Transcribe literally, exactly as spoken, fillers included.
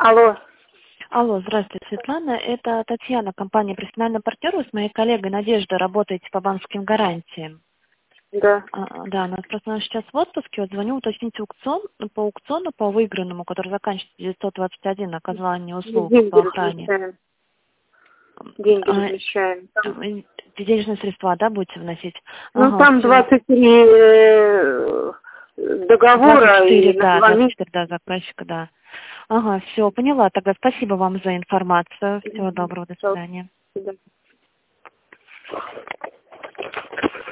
Алло. Алло, здравствуйте, Светлана. Это Татьяна, компания «Профессиональный партнер». Вы с моей коллегой Надеждой работаете по банковским гарантиям. Да. А, да, она просто она сейчас в отпуске. Вот звоню уточнить аукцион, по аукциону, по выигранному, который заканчивается девятьсот двадцать один, оказание услуг Деньги по охране. размещаем. Деньги А, размещаем. Там, денежные средства, да, будете вносить? ну, Ага, там всё. двадцать три э, договора двадцать четыре, и на да, два двадцать месяца. четыре, да, заказчика, да. Ага, все, поняла. Тогда спасибо вам за информацию. Всего доброго, до Пожалуйста. свидания. До свидания.